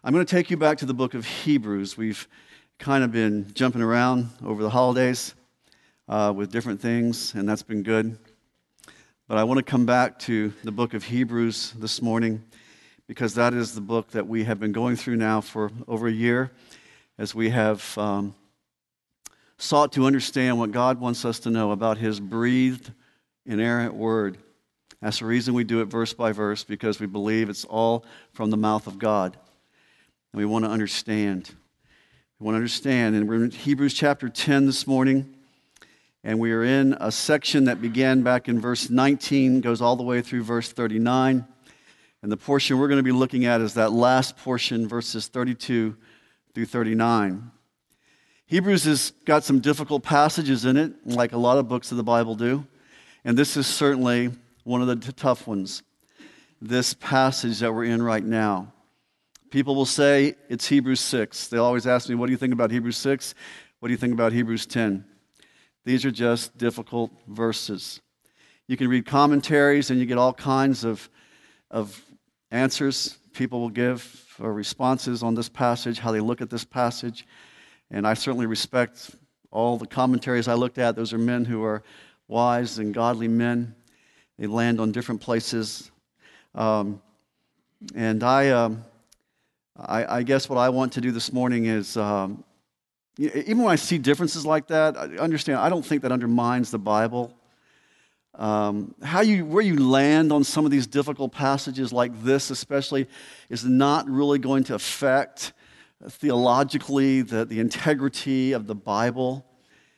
I'm going to take you back to the book of Hebrews. We've kind of been jumping around over the holidays with different things, and that's been good. But I want to come back to the book of Hebrews this morning because that is the book that we have been going through now for over a year as we have sought to understand what God wants us to know about His breathed, inerrant word. That's the reason we do it verse by verse, because we believe it's all from the mouth of God. And we want to understand. We want to understand. And we're in Hebrews chapter 10 this morning. And we are in a section that began back in verse 19, goes all the way through verse 39. And the portion we're going to be looking at is that last portion, verses 32 through 39. Hebrews has got some difficult passages in it, like a lot of books of the Bible do. And this is certainly one of the tough ones, this passage that we're in right now. People will say it's Hebrews 6. They always ask me, what do you think about Hebrews 6? What do you think about Hebrews 10? These are just difficult verses. You can read commentaries and you get all kinds of answers people will give or responses on this passage, how they look at this passage. And I certainly respect all the commentaries I looked at. Those are men who are wise and godly men. They land on different places. And I guess what I want to do this morning is, even when I see differences like that, I understand, I don't think that undermines the Bible. Where you land on some of these difficult passages like this especially is not really going to affect theologically the integrity of the Bible.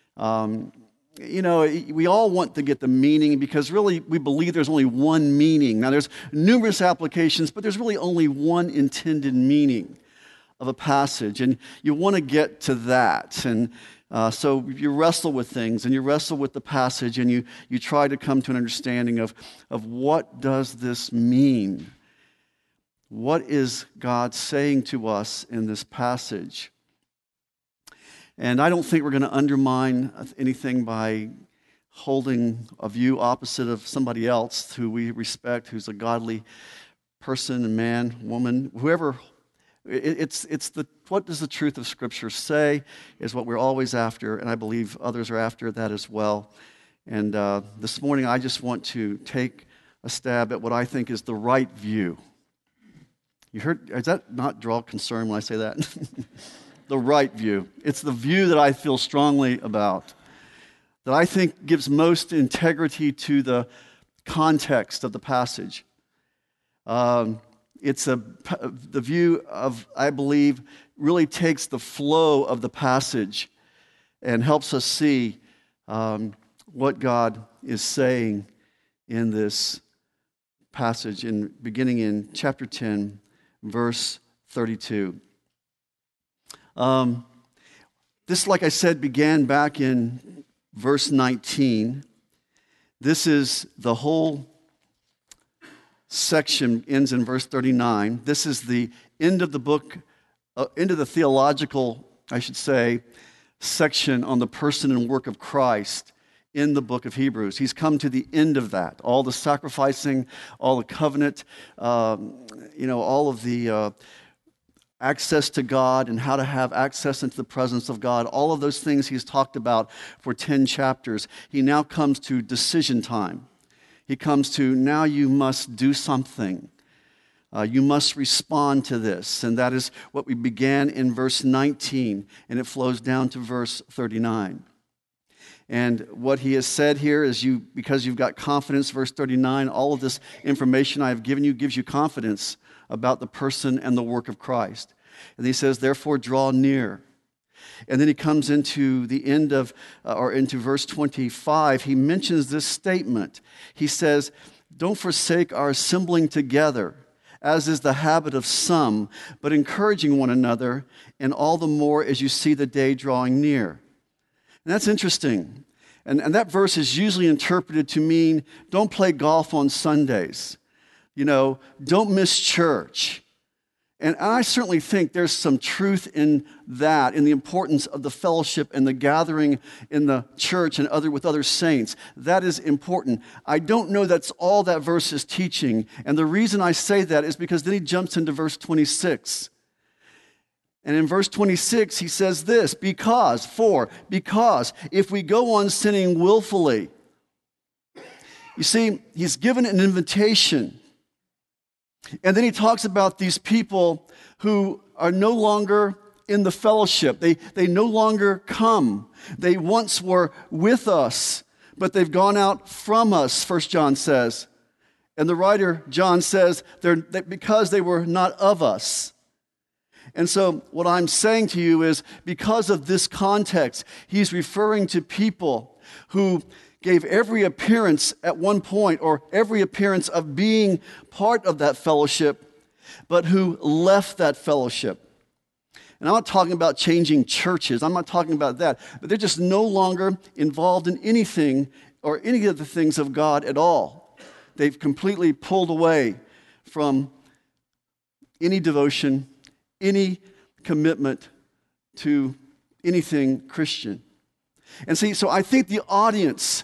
We all want to get the meaning because really we believe there's only one meaning. Now there's numerous applications, but there's really only one intended meaning of a passage, and you want to get to that. And so you wrestle with things, and you wrestle with the passage, and you try to come to an understanding of what does this mean? What is God saying to us in this passage? And I don't think we're going to undermine anything by holding a view opposite of somebody else who we respect, who's a godly person, a man, woman, whoever. What does the truth of Scripture say is what we're always after, and I believe others are after that as well. And this morning I just want to take a stab at what I think is the right view. Does that not draw concern when I say that? The right view. It's the view that I feel strongly about, that I think gives most integrity to the context of the passage. It's the view of, I believe, really takes the flow of the passage and helps us see what God is saying in this passage, beginning in chapter 10, verse 32. This, like I said, began back in verse 19. This is the whole section, ends in verse 39. This is the end of the book, end of the theological, I should say, section on the person and work of Christ in the book of Hebrews. He's come to the end of that. All the sacrificing, all the covenant, all of the access to God and how to have access into the presence of God, all of those things he's talked about for 10 chapters. He now comes to decision time. He comes to, now you must do something. You must respond to this. And that is what we began in verse 19, and it flows down to verse 39. And what he has said here is because you've got confidence, verse 39, all of this information I have given you gives you confidence about the person and the work of Christ. And he says, therefore, draw near. And then he comes into the end of, or into verse 25. He mentions this statement. He says, don't forsake our assembling together, as is the habit of some, but encouraging one another, and all the more as you see the day drawing near. And that's interesting. And that verse is usually interpreted to mean, don't play golf on Sundays. Don't miss church. And I certainly think there's some truth in that, in the importance of the fellowship and the gathering in the church and with other saints. That is important. I don't know that's all that verse is teaching. And the reason I say that is because then he jumps into verse 26. And in verse 26, he says this, because if we go on sinning willfully. You see, he's given an invitation. And then he talks about these people who are no longer in the fellowship. They no longer come. They once were with us, but they've gone out from us, 1 John says. And the writer, John, says because they were not of us. And so what I'm saying to you is, because of this context, he's referring to people who gave every appearance at one point, or every appearance of being part of that fellowship, but who left that fellowship. And I'm not talking about changing churches. I'm not talking about that. But they're just no longer involved in anything or any of the things of God at all. They've completely pulled away from any devotion, any commitment to anything Christian. And see, so I think the audience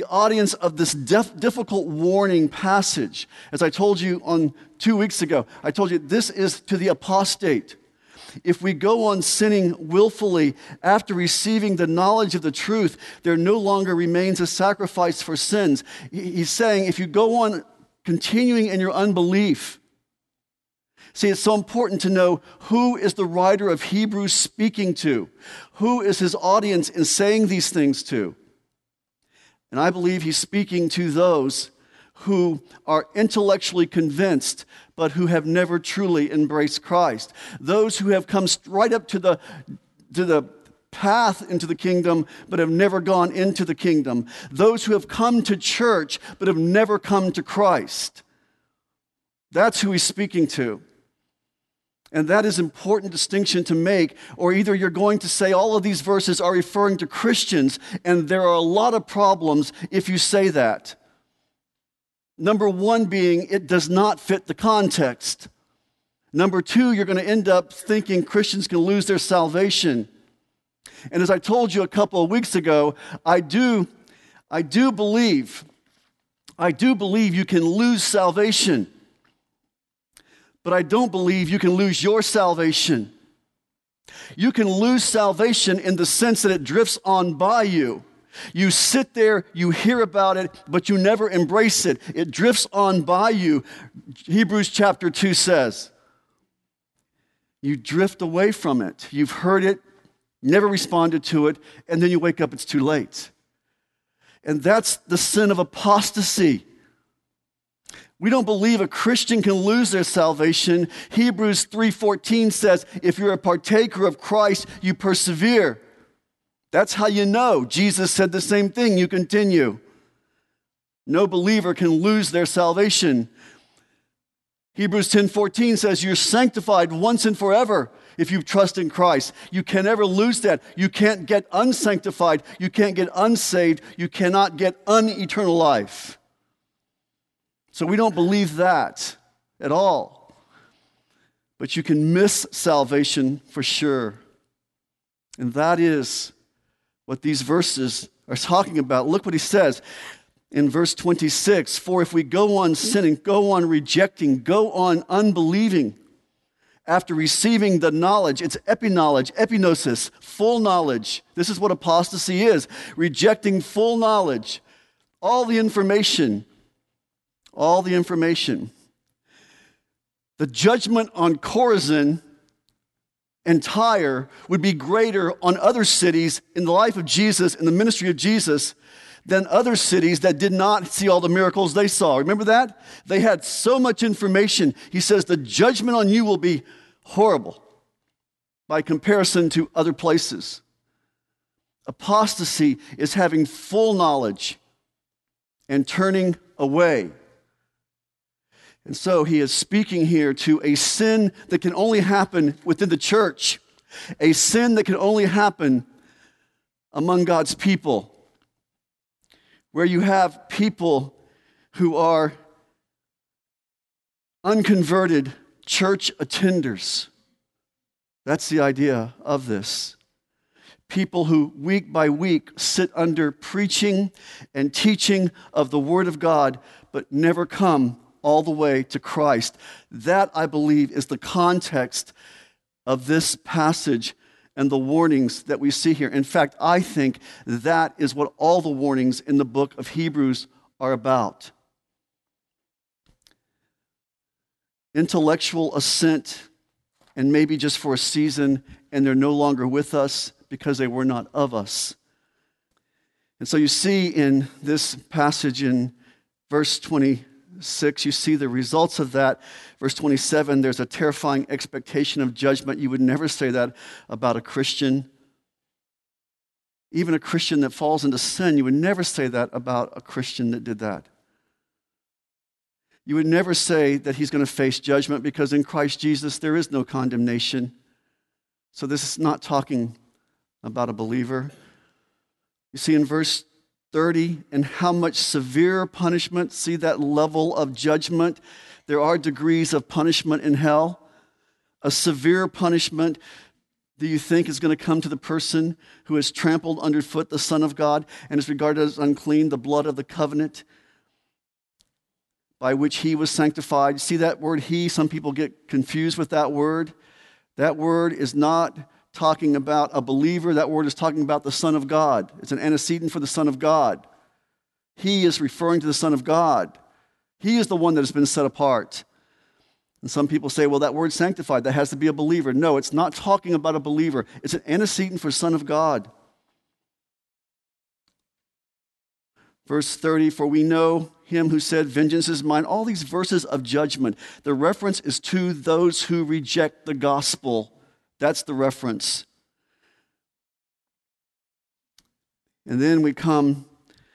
of this difficult warning passage, as I told you on 2 weeks ago, I told you this is to the apostate. If we go on sinning willfully after receiving the knowledge of the truth, there no longer remains a sacrifice for sins. He's saying if you go on continuing in your unbelief. See, it's so important to know who is the writer of Hebrews speaking to. Who is his audience in saying these things to? And I believe he's speaking to those who are intellectually convinced, but who have never truly embraced Christ. Those who have come right up to the path into the kingdom, but have never gone into the kingdom. Those who have come to church, but have never come to Christ. That's who he's speaking to. And that is an important distinction to make, or either you're going to say all of these verses are referring to Christians, and there are a lot of problems if you say that. Number one being, it does not fit the context. Number two, you're going to end up thinking Christians can lose their salvation. And as I told you a couple of weeks ago, I do believe you can lose salvation. But I don't believe you can lose your salvation. You can lose salvation in the sense that it drifts on by you. You sit there, you hear about it, but you never embrace it. It drifts on by you. Hebrews chapter 2 says, you drift away from it. You've heard it, never responded to it, and then you wake up, it's too late. And that's the sin of apostasy. We don't believe a Christian can lose their salvation. Hebrews 3:14 says, if you're a partaker of Christ, you persevere. That's how you know. Jesus said the same thing. You continue. No believer can lose their salvation. Hebrews 10:14 says, you're sanctified once and forever if you trust in Christ. You can never lose that. You can't get unsanctified. You can't get unsaved. You cannot get uneternal life. So we don't believe that at all. But you can miss salvation for sure. And that is what these verses are talking about. Look what he says in verse 26. For if we go on sinning, go on rejecting, go on unbelieving, after receiving the knowledge, it's epiknowledge, epignosis, full knowledge. This is what apostasy is, rejecting full knowledge, all the information. The judgment on Chorazin and Tyre would be greater on other cities in the life of Jesus, in the ministry of Jesus, than other cities that did not see all the miracles they saw. Remember that? They had so much information. He says the judgment on you will be horrible by comparison to other places. Apostasy is having full knowledge and turning away. And so he is speaking here to a sin that can only happen within the church, a sin that can only happen among God's people, where you have people who are unconverted church attenders. That's the idea of this. People who week by week sit under preaching and teaching of the Word of God, but never come all the way to Christ. That, I believe, is the context of this passage and the warnings that we see here. In fact, I think that is what all the warnings in the book of Hebrews are about. Intellectual assent, and maybe just for a season, and they're no longer with us because they were not of us. And so you see in this passage in verse 26, you see the results of that. Verse 27, there's a terrifying expectation of judgment. You would never say that about a Christian. Even a Christian that falls into sin, you would never say that about a Christian that did that. You would never say that he's going to face judgment because in Christ Jesus there is no condemnation. So this is not talking about a believer. You see in verse 30, and how much severe punishment, see that level of judgment. There are degrees of punishment in hell. A severe punishment, do you think, is going to come to the person who has trampled underfoot the Son of God and is regarded as unclean, the blood of the covenant by which he was sanctified? See that word he? Some people get confused with that word. That word is not talking about a believer. That word is talking about the Son of God. It's an antecedent for the Son of God. He is referring to the Son of God. He is the one that has been set apart. And some people say, well, that word sanctified, that has to be a believer. No, it's not talking about a believer. It's an antecedent for Son of God. Verse 30, for we know him who said, vengeance is mine. All these verses of judgment, the reference is to those who reject the gospel. That's the reference. And then we come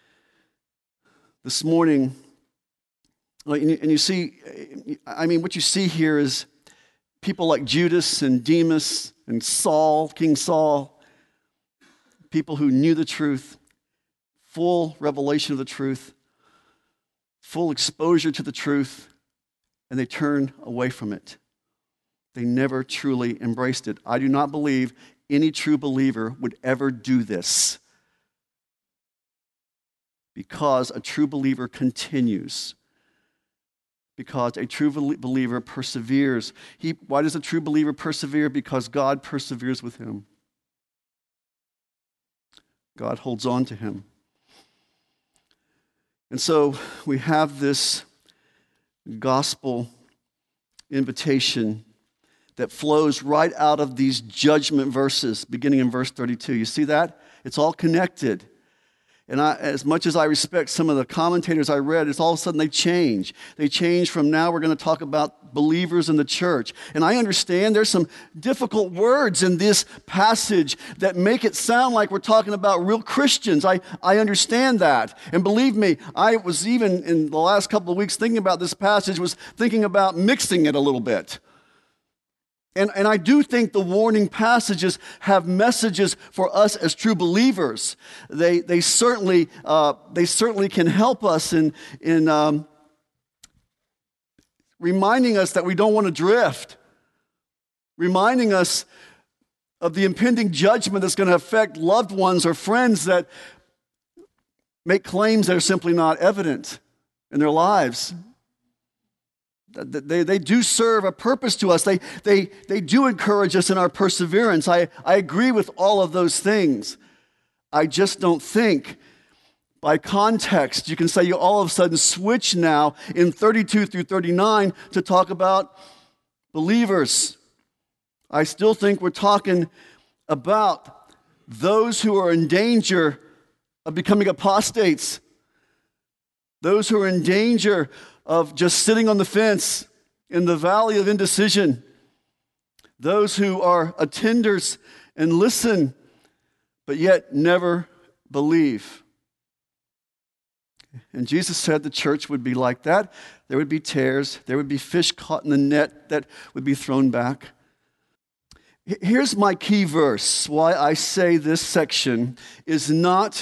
this morning, and you see, what you see here is people like Judas and Demas and Saul, King Saul, people who knew the truth, full revelation of the truth, full exposure to the truth, and they turn away from it. They never truly embraced it. I do not believe any true believer would ever do this, because a true believer continues. Because a true believer perseveres. Why does a true believer persevere? Because God perseveres with him. God holds on to him. And so we have this gospel invitation that flows right out of these judgment verses, beginning in verse 32. You see that? It's all connected. And as much as I respect some of the commentators I read, it's all of a sudden they change. They change from now we're going to talk about believers in the church. And I understand there's some difficult words in this passage that make it sound like we're talking about real Christians. I understand that. And believe me, I was even in the last couple of weeks thinking about this passage, was thinking about mixing it a little bit. And I do think the warning passages have messages for us as true believers. They certainly can help us in reminding us that we don't want to drift, reminding us of the impending judgment that's going to affect loved ones or friends that make claims that are simply not evident in their lives. They do serve a purpose to us. They do encourage us in our perseverance. I agree with all of those things. I just don't think by context you can say you all of a sudden switch now in 32 through 39 to talk about believers. I still think we're talking about those who are in danger of becoming apostates, those who are in danger of just sitting on the fence in the valley of indecision, those who are attenders and listen, but yet never believe. And Jesus said the church would be like that. There would be tares. There would be fish caught in the net that would be thrown back. Here's my key verse. Why I say this section is not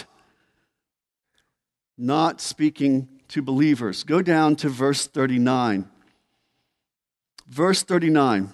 speaking to believers. Go down to verse 39. Verse 39.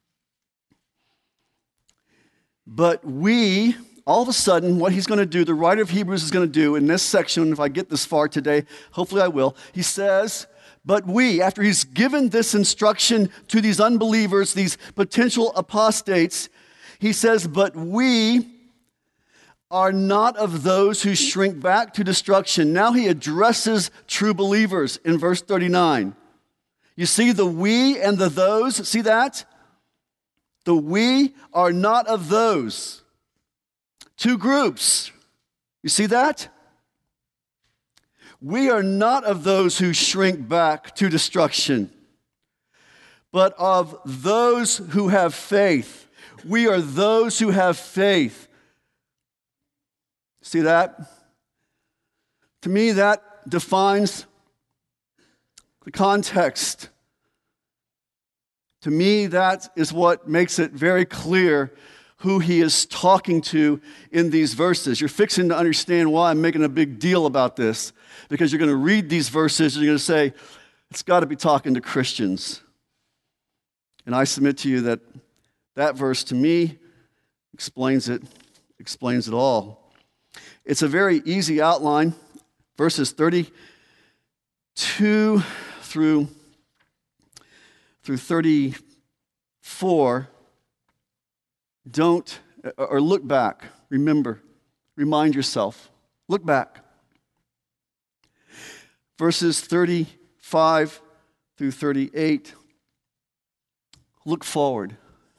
But we, all of a sudden, what he's going to do, the writer of Hebrews is going to do in this section, if I get this far today, hopefully I will, he says, But we, after he's given this instruction to these unbelievers, these potential apostates, he says, but we are not of those who shrink back to destruction. Now he addresses true believers in verse 39. You see the we and the those? See that? The we are not of those. Two groups. You see that? We are not of those who shrink back to destruction, but of those who have faith. We are those who have faith. See that? To me, that defines the context. To me, that is what makes it very clear who he is talking to in these verses. You're fixing to understand why I'm making a big deal about this, because you're going to read these verses and you're going to say, it's got to be talking to Christians. And I submit to you that that verse, to me, explains it all. It's a very easy outline, verses 32 through 34. Don't, or look back, remember, remind yourself, look back. Verses 35 through 38, look forward.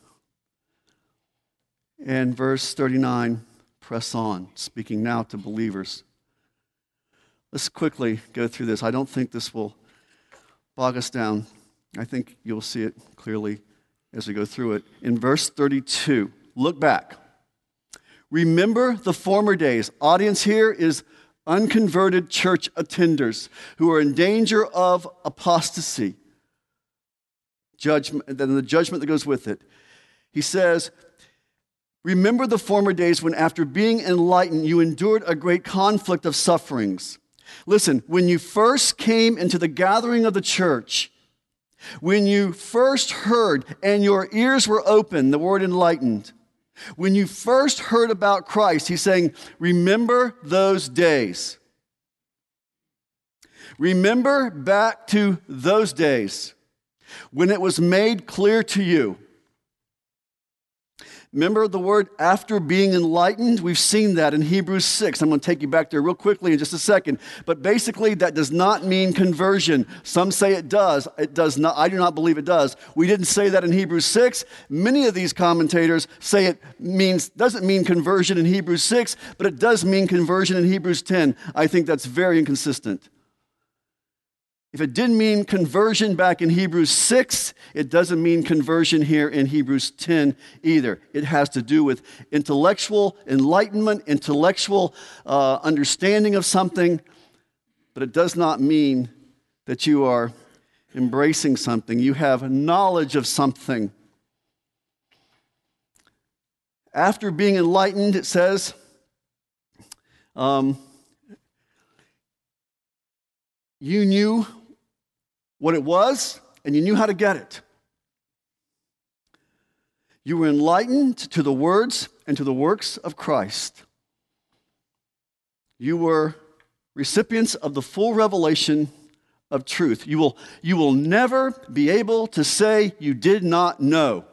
And verse 39, press on, speaking now to believers. Let's quickly go through this. I don't think this will bog us down. I think you'll see it clearly as we go through it. In verse 32, look back. Remember the former days. Audience here is unconverted church attenders who are in danger of apostasy. Judgment, and then the judgment that goes with it. He says, remember the former days when after being enlightened, you endured a great conflict of sufferings. Listen, when you first came into the gathering of the church, when you first heard and your ears were open, the word enlightened, when you first heard about Christ, he's saying, remember those days. Remember back to those days when it was made clear to you. Remember the word after being enlightened? We've seen that in Hebrews 6. I'm going to take you back there real quickly in just a second. But basically, that does not mean conversion. Some say it does. It does not. I do not believe it does. We didn't say that in Hebrews 6. Many of these commentators say it doesn't mean conversion in Hebrews 6, but it does mean conversion in Hebrews 10. I think that's very inconsistent. If it didn't mean conversion back in Hebrews 6, it doesn't mean conversion here in Hebrews 10 either. It has to do with intellectual enlightenment, intellectual understanding of something, but it does not mean that you are embracing something. You have knowledge of something. After being enlightened, it says, you knew what it was, and you knew how to get it. You were enlightened to the words and to the works of Christ. You were recipients of the full revelation of truth. You will never be able to say you did not know.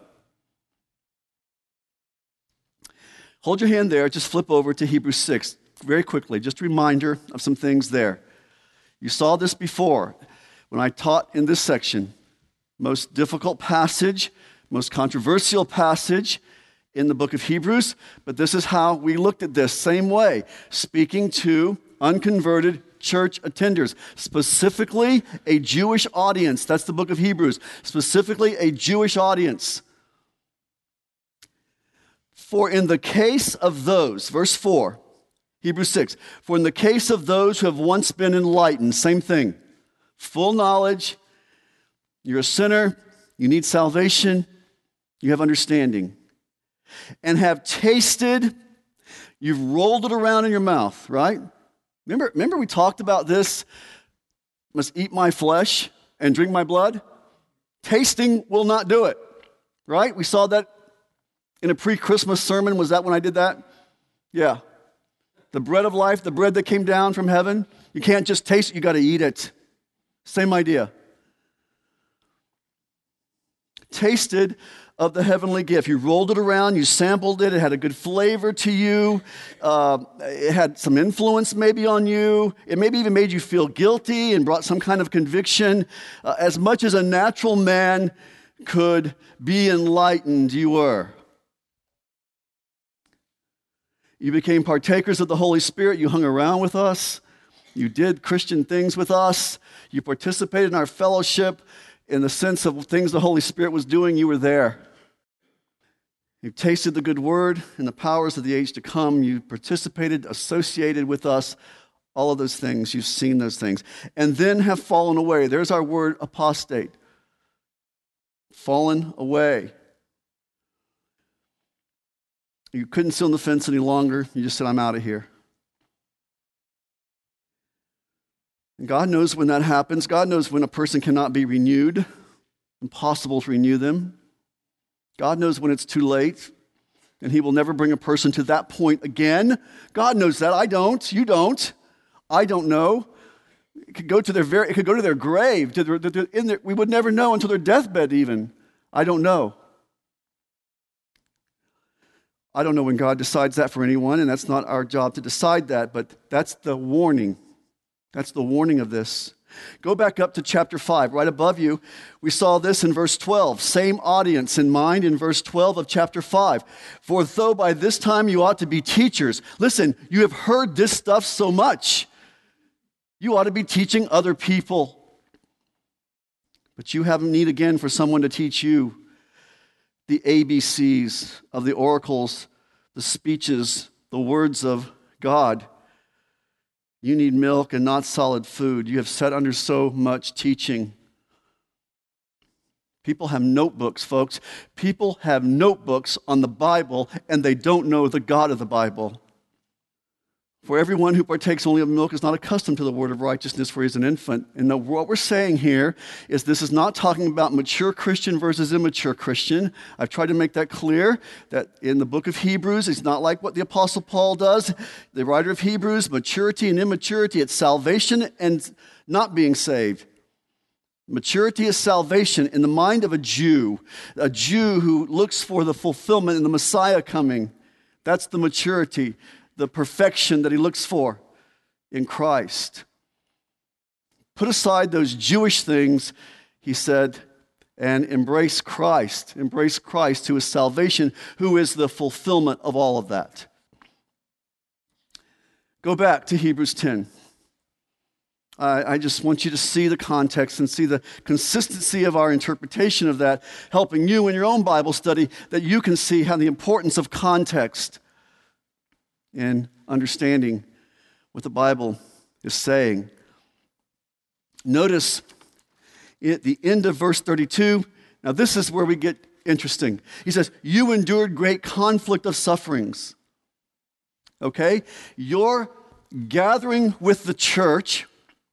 Hold your hand there. Just flip over to Hebrews 6 very quickly. Just a reminder of some things there. You saw this before. When I taught in this section, most difficult passage, most controversial passage in the book of Hebrews, but this is how we looked at this same way, speaking to unconverted church attenders, specifically a Jewish audience. That's the book of Hebrews, specifically a Jewish audience. For in the case of those, verse 4, Hebrews 6, for in the case of those who have once been enlightened, same thing. Full knowledge, you're a sinner, you need salvation, you have understanding. And have tasted, you've rolled it around in your mouth, right? Remember we talked about this, must eat my flesh and drink my blood? Tasting will not do it, right? We saw that in a pre-Christmas sermon. Was that when I did that? Yeah. The bread of life, the bread that came down from heaven, you can't just taste it, you got to eat it. Same idea. tasted of the heavenly gift. You rolled it around, you sampled it, it had a good flavor to you, it had some influence maybe on you, it maybe even made you feel guilty and brought some kind of conviction. As much as a natural man could be enlightened, you were. You became partakers of the Holy Spirit, you hung around with us, you did Christian things with us, you participated in our fellowship in the sense of things the Holy Spirit was doing, you were there. You've tasted the good word and the powers of the age to come. You participated, associated with us, all of those things. You've seen those things. And then have fallen away. There's our word apostate. Fallen away. You couldn't sit on the fence any longer. You just said, I'm out of here. And God knows when that happens. God knows when a person cannot be renewed. Impossible to renew them. God knows when it's too late, and he will never bring a person to that point again. God knows that. I don't. You don't. I don't know. It could go to their grave. We would never know until their deathbed even. I don't know. I don't know when God decides that for anyone, and that's not our job to decide that, but that's the warning. That's the warning of this. Go back up to chapter 5. Right above you, we saw this in verse 12. Same audience in mind in verse 12 of chapter 5. For though by this time you ought to be teachers. Listen, you have heard this stuff so much. You ought to be teaching other people. But you have need again for someone to teach you the ABCs of the oracles, the speeches, the words of God. You need milk and not solid food. You have sat under so much teaching. People have notebooks, folks. People have notebooks on the Bible, and they don't know the God of the Bible. For everyone who partakes only of milk is not accustomed to the word of righteousness, for he is an infant. And what we're saying here is this is not talking about mature Christian versus immature Christian. I've tried to make that clear, that in the book of Hebrews, it's not like what the Apostle Paul does. The writer of Hebrews, maturity and immaturity, it's salvation and not being saved. Maturity is salvation in the mind of a Jew who looks for the fulfillment in the Messiah coming. That's the maturity. The perfection that he looks for in Christ. Put aside those Jewish things, he said, and embrace Christ. Embrace Christ, who is salvation, who is the fulfillment of all of that. Go back to Hebrews 10. I just want you to see the context and see the consistency of our interpretation of that, helping you in your own Bible study, that you can see how the importance of context in understanding what the Bible is saying. Notice at the end of verse 32, now this is where we get interesting. He says, you endured great conflict of sufferings. Okay? You're gathering with the church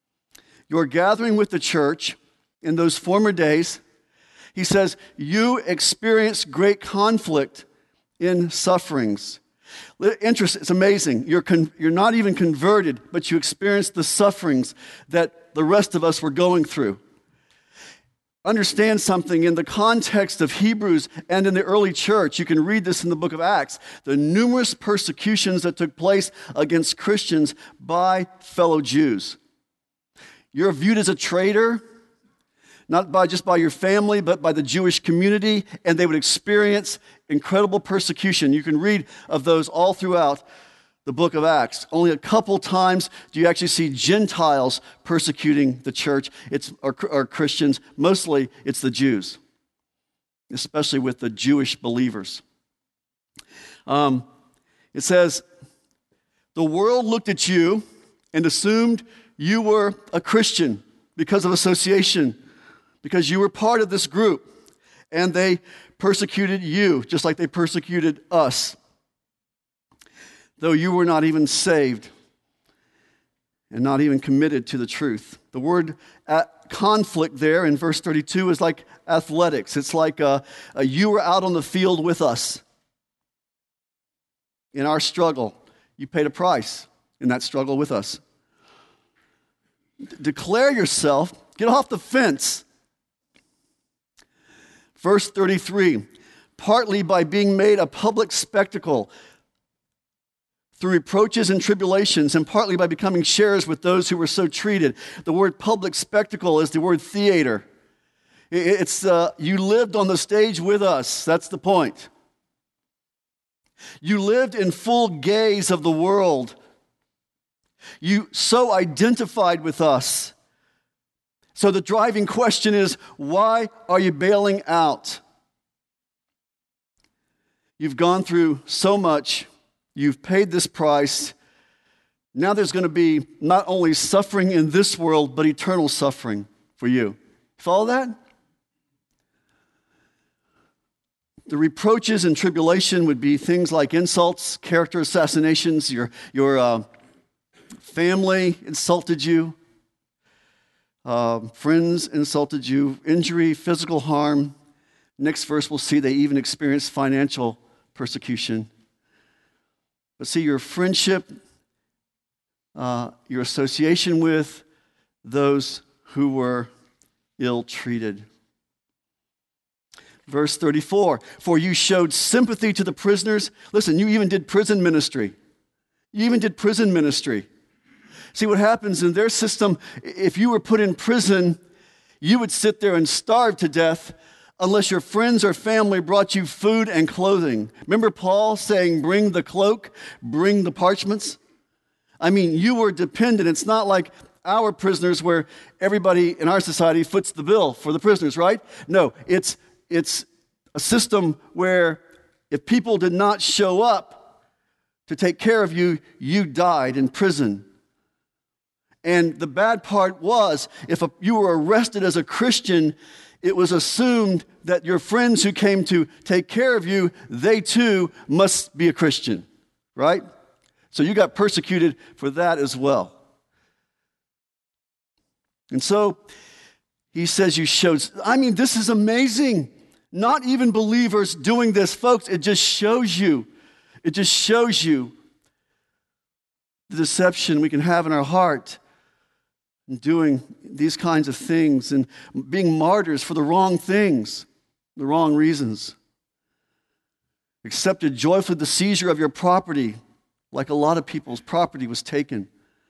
in those former days. He says, you experienced great conflict in sufferings. It's amazing. You're not even converted, but you experienced the sufferings that the rest of us were going through. Understand something in the context of Hebrews and in the early church. You can read this in the book of Acts. The numerous persecutions that took place against Christians by fellow Jews. You're viewed as a traitor, not just by your family, but by the Jewish community, and they would experience incredible persecution. You can read of those all throughout the book of Acts. Only a couple times do you actually see Gentiles persecuting the church or Christians. Mostly it's the Jews, especially with the Jewish believers. It says, the world looked at you and assumed you were a Christian because of association, because you were part of this group, and they persecuted you just like they persecuted us, though you were not even saved and not even committed to the truth. The word conflict there in verse 32 is like athletics. It's like you were out on the field with us in our struggle. You paid a price in that struggle with us. Declare yourself. Get off the fence. Verse 33, partly by being made a public spectacle through reproaches and tribulations, and partly by becoming sharers with those who were so treated. The word public spectacle is the word theater. It's you lived on the stage with us. That's the point. You lived in full gaze of the world. You so identified with us. So the driving question is, why are you bailing out? You've gone through so much. You've paid this price. Now there's going to be not only suffering in this world, but eternal suffering for you. Follow that? The reproaches and tribulation would be things like insults, character assassinations, your family insulted you, friends insulted you, injury, physical harm. Next verse, we'll see they even experienced financial persecution. But see, your friendship, your association with those who were ill-treated. Verse 34, for you showed sympathy to the prisoners. Listen, you even did prison ministry. You even did prison ministry. See, what happens in their system, if you were put in prison, you would sit there and starve to death unless your friends or family brought you food and clothing. Remember Paul saying, bring the cloak, bring the parchments? I mean, you were dependent. It's not like our prisoners where everybody in our society foots the bill for the prisoners, right? No, it's a system where if people did not show up to take care of you, you died in prison. And the bad part was, if you were arrested as a Christian, it was assumed that your friends who came to take care of you, they too must be a Christian, right? So you got persecuted for that as well. And so he says you showed, I mean, this is amazing. Not even believers doing this, folks. It just shows you the deception we can have in our heart in doing these kinds of things and being martyrs for the wrong things, the wrong reasons. Accepted joyfully the seizure of your property, like a lot of people's property was taken.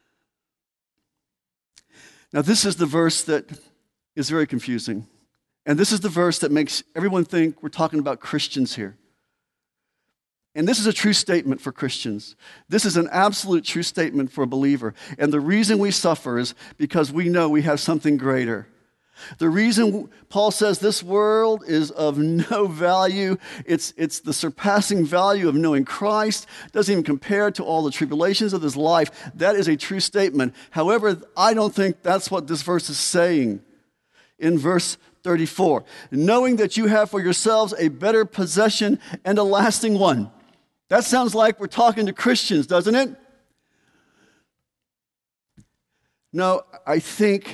Now, this is the verse that is very confusing. And this is the verse that makes everyone think we're talking about Christians here. And this is a true statement for Christians. This is an absolute true statement for a believer. And the reason we suffer is because we know we have something greater. The reason Paul says this world is of no value, it's the surpassing value of knowing Christ, doesn't even compare to all the tribulations of this life. That is a true statement. However, I don't think that's what this verse is saying. In verse 34, knowing that you have for yourselves a better possession and a lasting one. That sounds like we're talking to Christians, doesn't it? No, I think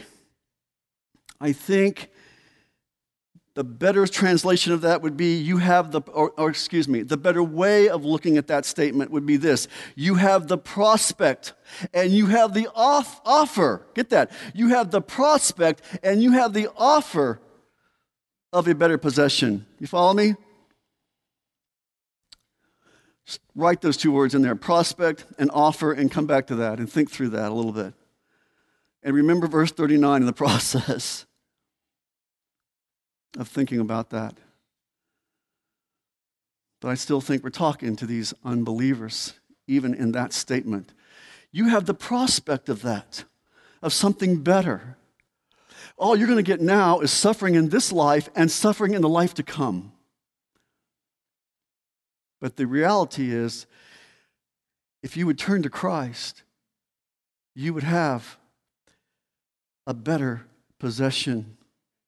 the better translation of that would be you have the better way of looking at that statement would be this. You have the prospect and you have the offer. Get that? You have the prospect and you have the offer of a better possession. You follow me? Just write those two words in there, prospect and offer, and come back to that and think through that a little bit. And remember verse 39 in the process of thinking about that. But I still think we're talking to these unbelievers, even in that statement. You have the prospect of that, of something better. All you're going to get now is suffering in this life and suffering in the life to come. But the reality is, if you would turn to Christ, you would have a better possession.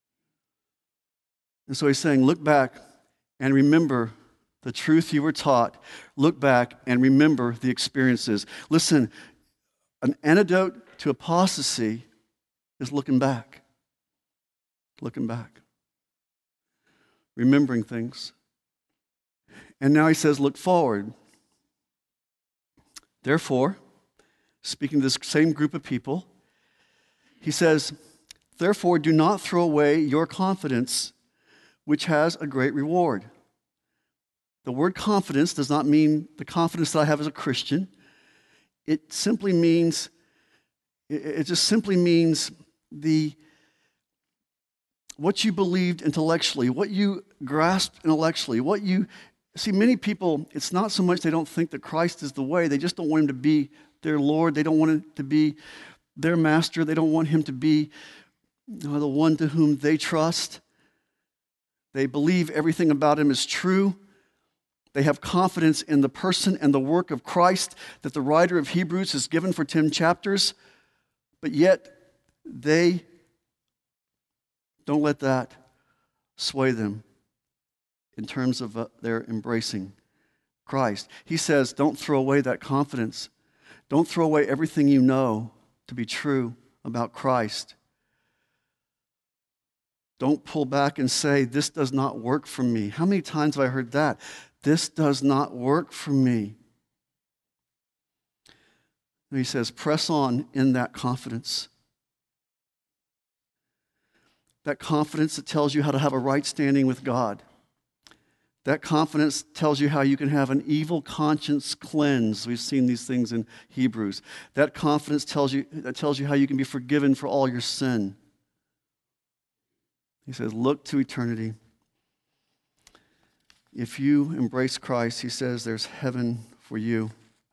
And so he's saying, look back and remember the truth you were taught. Look back and remember the experiences. Listen, an antidote to apostasy is looking back. Looking back. Remembering things. And now he says, look forward. Therefore, speaking to this same group of people, he says, therefore, do not throw away your confidence, which has a great reward. The word confidence does not mean the confidence that I have as a Christian. It just simply means what you believed intellectually, what you grasped intellectually, see, many people, it's not so much they don't think that Christ is the way, they just don't want him to be their Lord, they don't want him to be their master, they don't want him to be the one to whom they trust. They believe everything about him is true. They have confidence in the person and the work of Christ that the writer of Hebrews has given for 10 chapters, but yet they don't let that sway them in terms of their embracing Christ. He says, don't throw away that confidence. Don't throw away everything you know to be true about Christ. Don't pull back and say, this does not work for me. How many times have I heard that? This does not work for me. And he says, press on in that confidence. That confidence that tells you how to have a right standing with God. That confidence tells you how you can have an evil conscience cleansed. We've seen these things in Hebrews. That confidence tells you how you can be forgiven for all your sin. He says, look to eternity. If you embrace Christ, he says, there's heaven for you.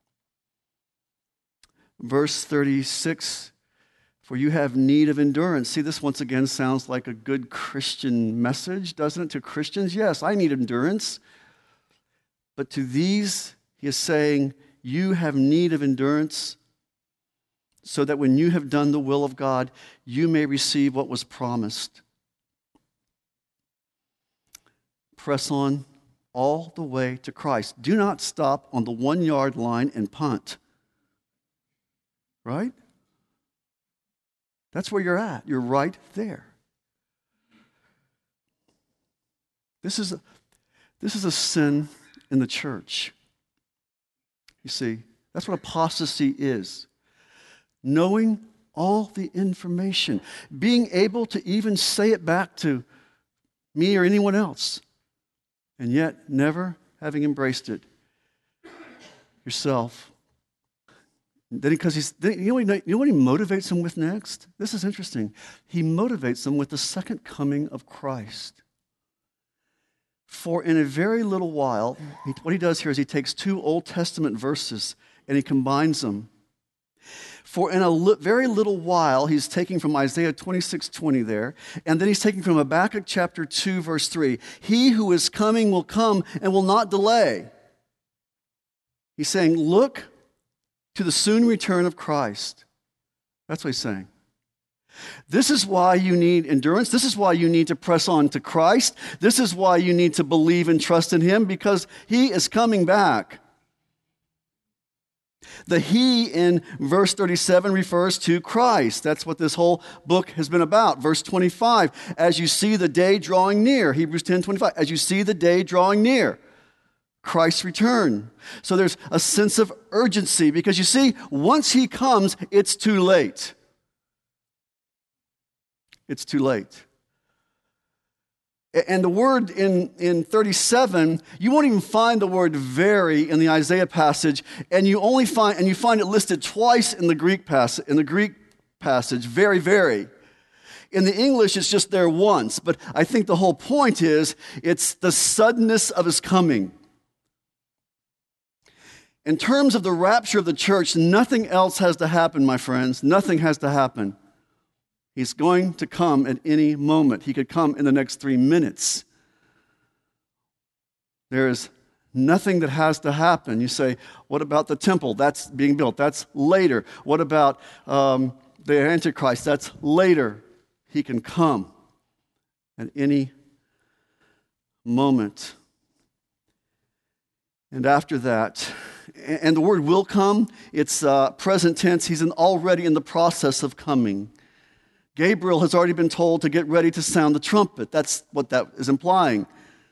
Verse 36, for you have need of endurance. See, this once again sounds like a good Christian message, doesn't it, to Christians? Yes, I need endurance. But to these, he is saying, you have need of endurance so that when you have done the will of God, you may receive what was promised. Press on all the way to Christ. Do not stop on the 1-yard line and punt. Right? That's where you're at. You're right there. This is a sin in the church. You see, that's what apostasy is. Knowing all the information, being able to even say it back to me or anyone else, and yet never having embraced it yourself. Then because you know what he motivates them with next? This is interesting. He motivates them with the second coming of Christ. For in a very little while, what he does here is he takes 2 Old Testament verses and he combines them. For in a very little while, he's taking from Isaiah 26:20 there, and then he's taking from Habakkuk chapter 2, verse 3. He who is coming will come and will not delay. He's saying, look to the soon return of Christ. That's what he's saying. This is why you need endurance. This is why you need to press on to Christ. This is why you need to believe and trust in him, because he is coming back. The he in verse 37 refers to Christ. That's what this whole book has been about. Verse 25, as you see the day drawing near. Hebrews 10:25, as you see the day drawing near. Christ's return. So there's a sense of urgency because you see, once he comes, it's too late. It's too late. And the word in 37, you won't even find the word very in the Isaiah passage, and you find it listed twice in the Greek passage, very, very. In the English, it's just there once, but I think the whole point is it's the suddenness of his coming. In terms of the rapture of the church, nothing else has to happen, my friends. Nothing has to happen. He's going to come at any moment. He could come in the next 3 minutes. There is nothing that has to happen. You say, what about the temple? That's being built. That's later. What about the Antichrist? That's later. He can come at any moment. And after that, and the word will come, it's present tense. He's already in the process of coming. Gabriel has already been told to get ready to sound the trumpet. That's what that is implying.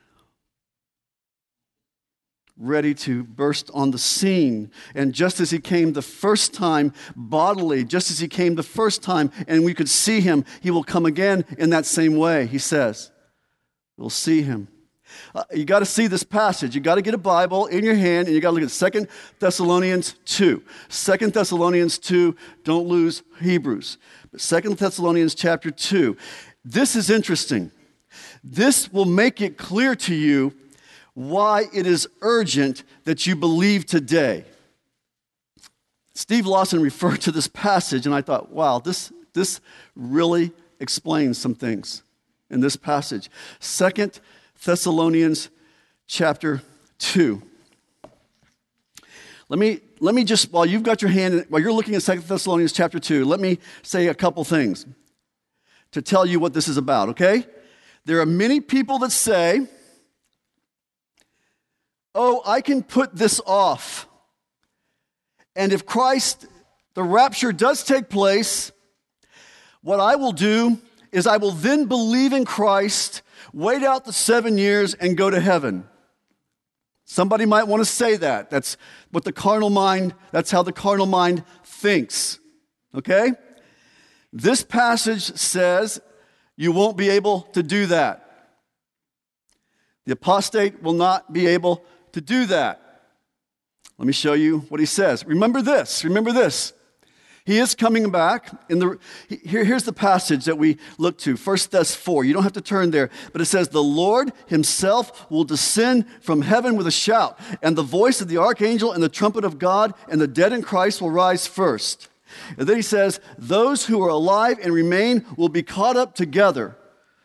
Ready to burst on the scene. And just as he came the first time bodily, just as he came the first time and we could see him, he will come again in that same way, he says. We'll see him. You got to see this passage. You got to get a Bible in your hand, and you got to look at 2 Thessalonians 2. 2 Thessalonians 2, don't lose Hebrews. But 2 Thessalonians chapter 2. This is interesting. This will make it clear to you why it is urgent that you believe today. Steve Lawson referred to this passage, and I thought, wow, this really explains some things in this passage. 2 Thessalonians chapter 2. Let me just, while you've got your hand, while you're looking at 2 Thessalonians chapter 2, let me say a couple things to tell you what this is about, okay? There are many people that say, oh, I can put this off. And if Christ, the rapture does take place, what I will do is I will then believe in Christ, wait out the 7 years, and go to heaven. Somebody might want to say that. That's what the carnal mind, that's how the carnal mind thinks. Okay? This passage says you won't be able to do that. The apostate will not be able to do that. Let me show you what he says. Remember this. He is coming back. Here's the passage that we look to, 1 Thess 4. You don't have to turn there, but it says, the Lord himself will descend from heaven with a shout, and the voice of the archangel and the trumpet of God, and the dead in Christ will rise first. And then he says, those who are alive and remain will be caught up together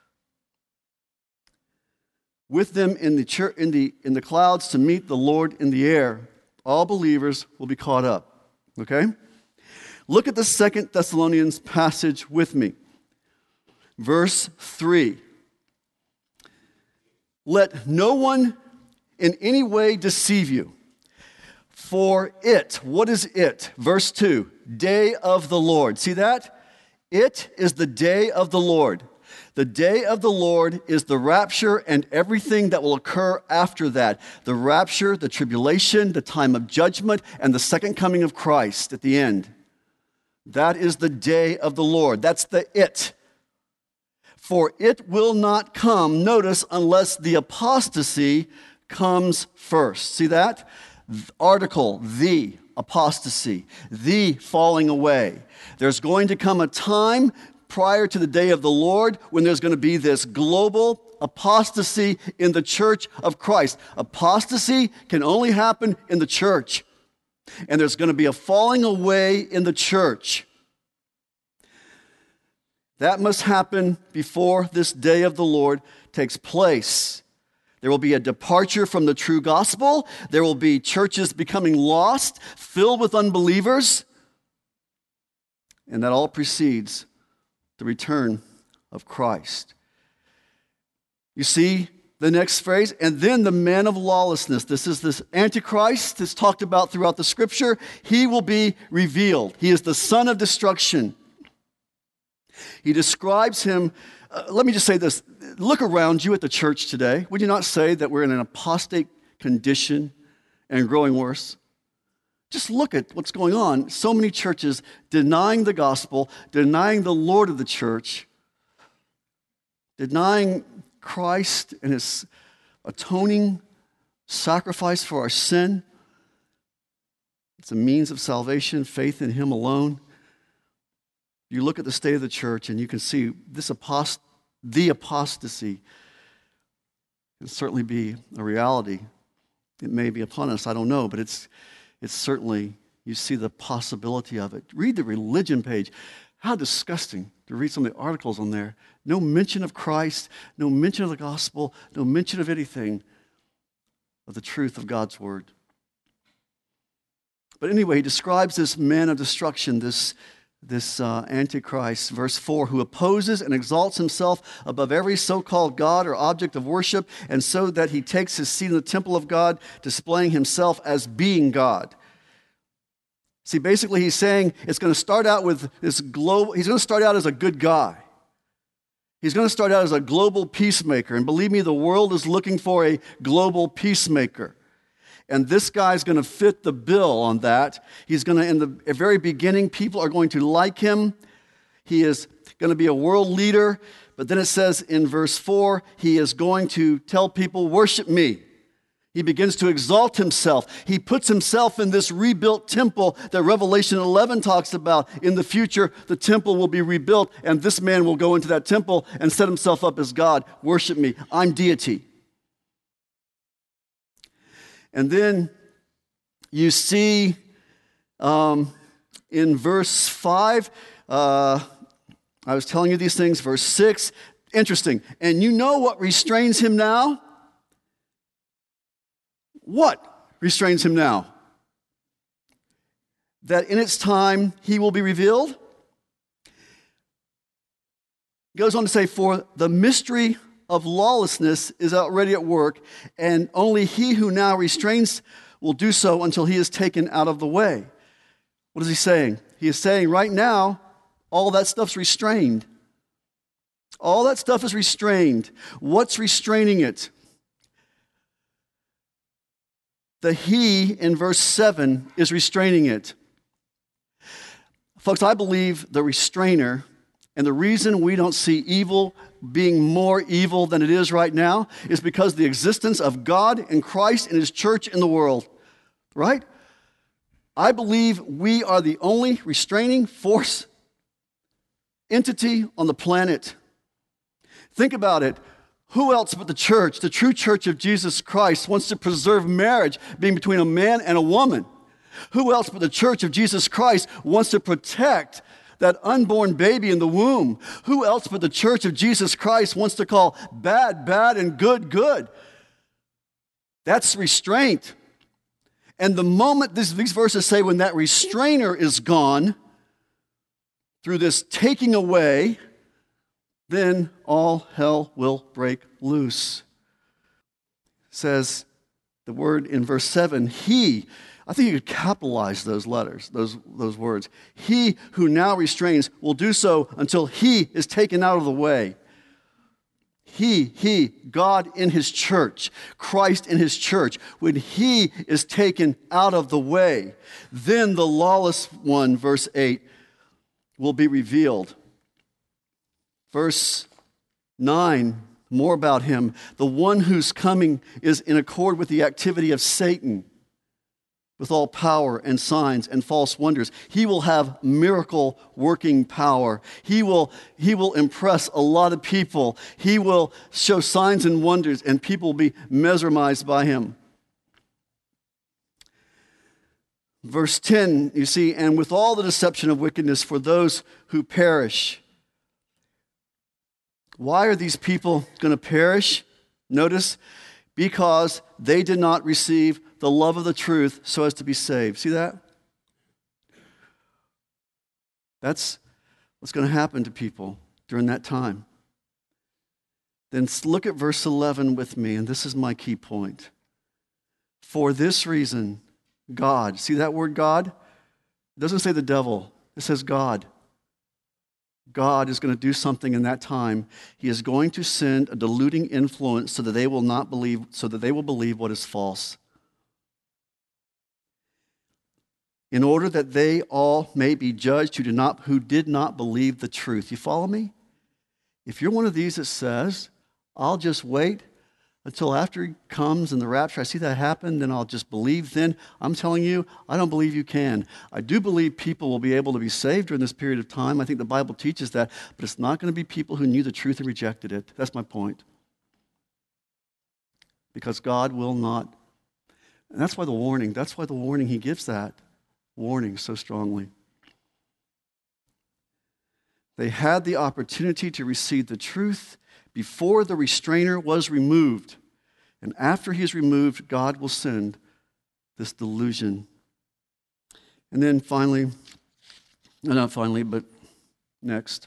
with them in the clouds to meet the Lord in the air. All believers will be caught up. Okay? Look at the 2 Thessalonians passage with me. Verse 3. Let no one in any way deceive you. For it, what is it? Verse 2, day of the Lord. See that? It is the day of the Lord. The day of the Lord is the rapture and everything that will occur after that. The rapture, the tribulation, the time of judgment, and the second coming of Christ at the end. That is the day of the Lord. That's the it. For it will not come, notice, unless the apostasy comes first. See that? Article, the apostasy, the falling away. There's going to come a time prior to the day of the Lord when there's going to be this global apostasy in the church of Christ. Apostasy can only happen in the church. And there's going to be a falling away in the church. That must happen before this day of the Lord takes place. There will be a departure from the true gospel. There will be churches becoming lost, filled with unbelievers. And that all precedes the return of Christ. You see the next phrase, and then the man of lawlessness. This is this Antichrist that's talked about throughout the scripture. He will be revealed. He is the son of destruction. He describes him, let me just say this. Look around you at the church today. Would you not say that we're in an apostate condition and growing worse? Just look at what's going on. So many churches denying the gospel, denying the Lord of the church, denying Christ and his atoning sacrifice for our sin. It's a means of salvation, faith in him alone. You look at the state of the church and you can see this the apostasy can certainly be a reality. It may be upon us, I don't know, but it's certainly, you see the possibility of it. Read the religion page. How disgusting to read some of the articles on there. No mention of Christ, no mention of the gospel, no mention of anything of the truth of God's word. But anyway, he describes this man of destruction, this Antichrist, verse 4, who opposes and exalts himself above every so-called God or object of worship, and so that he takes his seat in the temple of God, displaying himself as being God. See, basically he's saying it's going to start out with this global, he's going to start out as a good guy. He's going to start out as a global peacemaker, and believe me, the world is looking for a global peacemaker. And this guy's going to fit the bill on that. He's going to, in the very beginning, people are going to like him. He is going to be a world leader, But then it says in verse 4, he is going to tell people, worship me. He begins to exalt himself. He puts himself in this rebuilt temple that Revelation 11 talks about. In the future, the temple will be rebuilt, and this man will go into that temple and set himself up as God. Worship me. I'm deity. And then you see in verse 5, I was telling you these things, verse 6, interesting. And you know what restrains him now? What restrains him now? That in its time he will be revealed? He goes on to say, for the mystery of lawlessness is already at work, and only he who now restrains will do so until he is taken out of the way. What is he saying? He is saying right now, all that stuff's restrained. All that stuff is restrained. What's restraining it? The he in verse 7 is restraining it. Folks, I believe the restrainer, and the reason we don't see evil being more evil than it is right now is because the existence of God and Christ and his church in the world, right? I believe we are the only restraining force, entity on the planet. Think about it. Who else but the church, the true church of Jesus Christ, wants to preserve marriage being between a man and a woman? Who else but the church of Jesus Christ wants to protect that unborn baby in the womb? Who else but the church of Jesus Christ wants to call bad, bad, and good, good? That's restraint. And the moment these verses say when that restrainer is gone, through this taking away, then all hell will break loose. It says the word in verse 7, he, I think you could capitalize those letters, those words. He who now restrains will do so until he is taken out of the way. He, God in his church, Christ in his church, when he is taken out of the way, then the lawless one, verse 8, will be revealed. Verse 9, more about him. The one whose coming is in accord with the activity of Satan, with all power and signs and false wonders. He will have miracle working power. He will impress a lot of people. He will show signs and wonders, and people will be mesmerized by him. Verse 10, you see, and with all the deception of wickedness for those who perish. Why are these people going to perish? Notice, because they did not receive the love of the truth so as to be saved. See that? That's what's going to happen to people during that time. Then look at verse 11 with me, and this is my key point. For this reason, God, see that word God? It doesn't say the devil, it says God. God is going to do something in that time. He is going to send a deluding influence so that they will not believe, so that they will believe what is false. In order that they all may be judged who did not believe the truth. You follow me? If you're one of these that says, I'll just wait until after he comes in the rapture, I see that happen, then I'll just believe then. I'm telling you, I don't believe you can. I do believe people will be able to be saved during this period of time. I think the Bible teaches that, but it's not going to be people who knew the truth and rejected it. That's my point. Because God will not. And that's why the warning he gives that warning so strongly. They had the opportunity to receive the truth before the restrainer was removed. And after he is removed, God will send this delusion. And then finally, not finally, but next,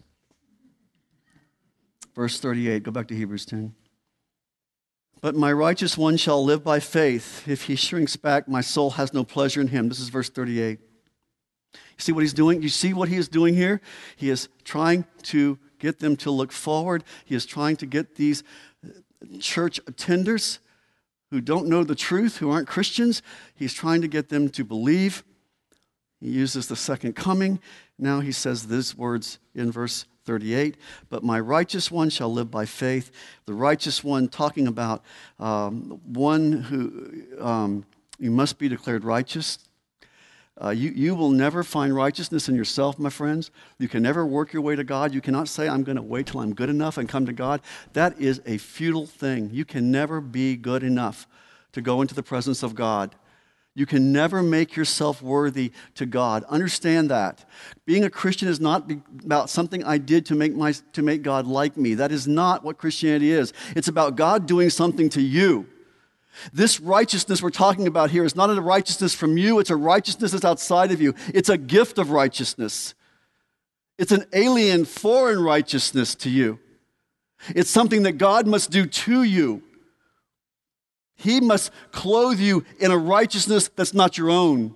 verse 38, go back to Hebrews 10. But my righteous one shall live by faith. If he shrinks back, my soul has no pleasure in him. This is verse 38. You see what he's doing? You see what he is doing here? He is trying to get them to look forward. He is trying to get these church attenders who don't know the truth, who aren't Christians, he's trying to get them to believe. He uses the second coming. Now he says these words in verse 38. But my righteous one shall live by faith. The righteous one, talking about one who you must be declared righteous. You will never find righteousness in yourself, my friends. You can never work your way to God. You cannot say, I'm going to wait till I'm good enough and come to God. That is a futile thing. You can never be good enough to go into the presence of God. You can never make yourself worthy to God. Understand that. Being a Christian is not about something I did to make God like me. That is not what Christianity is. It's about God doing something to you. This righteousness we're talking about here is not a righteousness from you. It's a righteousness that's outside of you. It's a gift of righteousness. It's an alien, foreign righteousness to you. It's something that God must do to you. He must clothe you in a righteousness that's not your own.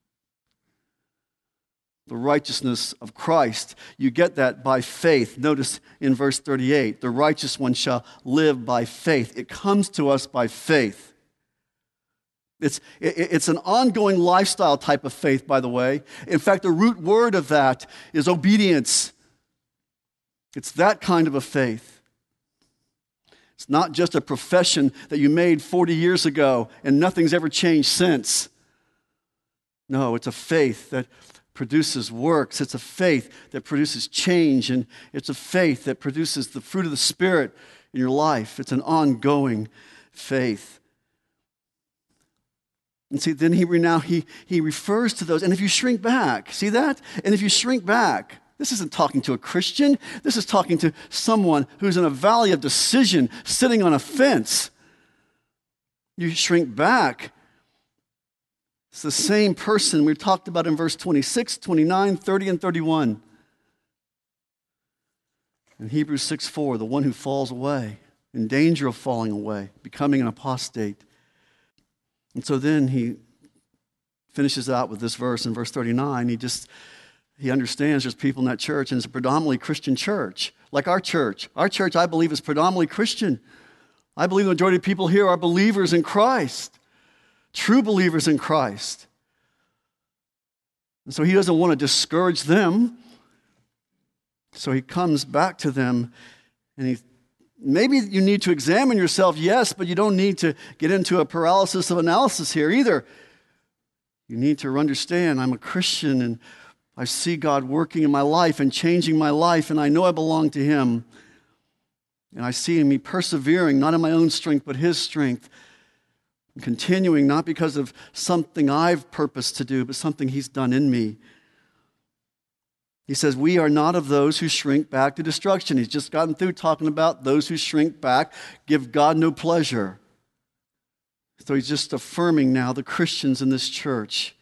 The righteousness of Christ. You get that by faith. Notice in verse 38, the righteous one shall live by faith. It comes to us by faith. It's an ongoing lifestyle type of faith, by the way. In fact, the root word of that is obedience. It's that kind of a faith. It's not just a profession that you made 40 years ago and nothing's ever changed since. No, it's a faith that produces works. It's a faith that produces change, and it's a faith that produces the fruit of the Spirit in your life. It's an ongoing faith. And see, then he refers to those. And if you shrink back, see that? And if you shrink back, this isn't talking to a Christian. This is talking to someone who's in a valley of decision, sitting on a fence. You shrink back. It's the same person we talked about in verse 26, 29, 30, and 31. In Hebrews 6:4, the one who falls away, in danger of falling away, becoming an apostate. And so then he finishes out with this verse in verse 39. He understands there's people in that church, and it's a predominantly Christian church, like our church. Our church, I believe, is predominantly Christian. I believe the majority of people here are believers in Christ, true believers in Christ. And so he doesn't want to discourage them. So he comes back to them, and maybe you need to examine yourself, yes, but you don't need to get into a paralysis of analysis here either. You need to understand I'm a Christian, and I see God working in my life and changing my life, and I know I belong to Him. And I see me persevering, not in my own strength, but His strength. And continuing, not because of something I've purposed to do, but something He's done in me. He says, we are not of those who shrink back to destruction. He's just gotten through talking about those who shrink back, give God no pleasure. So he's just affirming now the Christians in this church.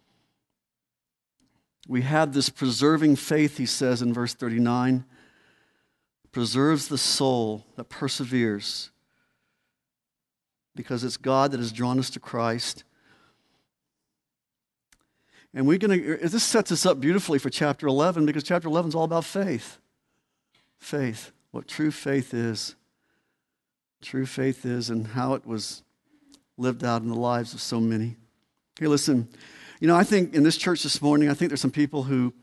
We have this preserving faith, he says in verse 39, preserves the soul that perseveres because it's God that has drawn us to Christ. And this sets us up beautifully for chapter 11 because chapter 11 is all about faith. Faith, what true faith is. True faith is and how it was lived out in the lives of so many. Here, listen. I think in this church this morning, I think there's some people who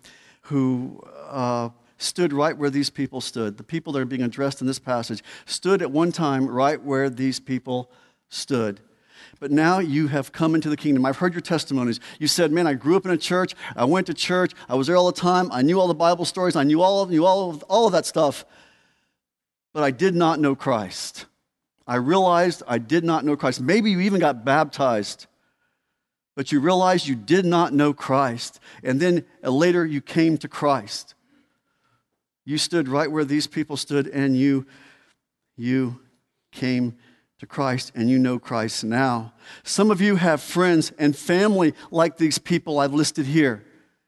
stood right where these people stood. The people that are being addressed in this passage stood at one time right where these people stood. But now you have come into the kingdom. I've heard your testimonies. You said, man, I grew up in a church. I went to church. I was there all the time. I knew all the Bible stories. I knew all of that stuff. But I did not know Christ. I realized I did not know Christ. Maybe you even got baptized. But you realized you did not know Christ. And then later you came to Christ. You stood right where these people stood, and you came to Christ, and you know Christ now. Some of you have friends and family like these people I've listed here.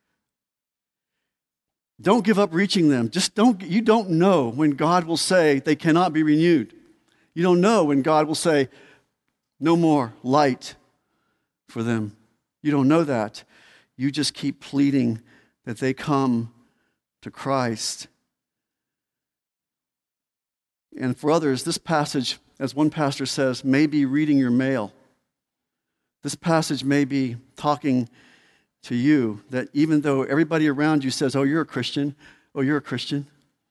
Don't give up reaching them. You don't know when God will say they cannot be renewed. You don't know when God will say no more light for them. You don't know that. You just keep pleading that they come to Christ. And for others, this passage, as one pastor says, may be reading your mail. This passage may be talking to you that even though everybody around you says, oh, you're a Christian,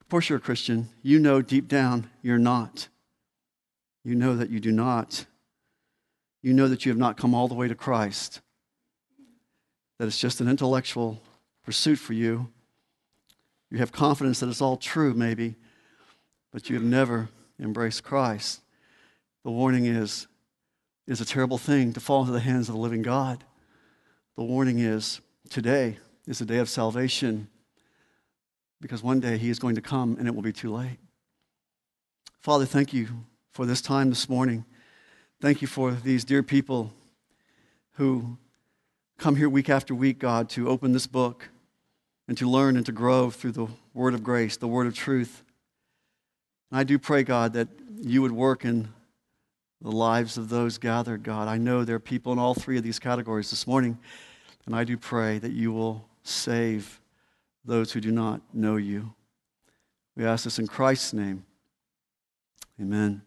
Of course you're a Christian. You know deep down you're not. You know that you do not. You know that you have not come all the way to Christ. That it's just an intellectual pursuit for you. You have confidence that it's all true, maybe, but you have never embraced Christ. The warning is, it is a terrible thing to fall into the hands of the living God. The warning is, today is the day of salvation, because one day he is going to come and it will be too late. Father, thank you for this time this morning. Thank you for these dear people who come here week after week, God, to open this book and to learn and to grow through the word of grace, the word of truth. And I do pray, God, that you would work in the lives of those gathered, God. I know there are people in all three of these categories this morning, and I do pray that you will save those who do not know you. We ask this in Christ's name. Amen.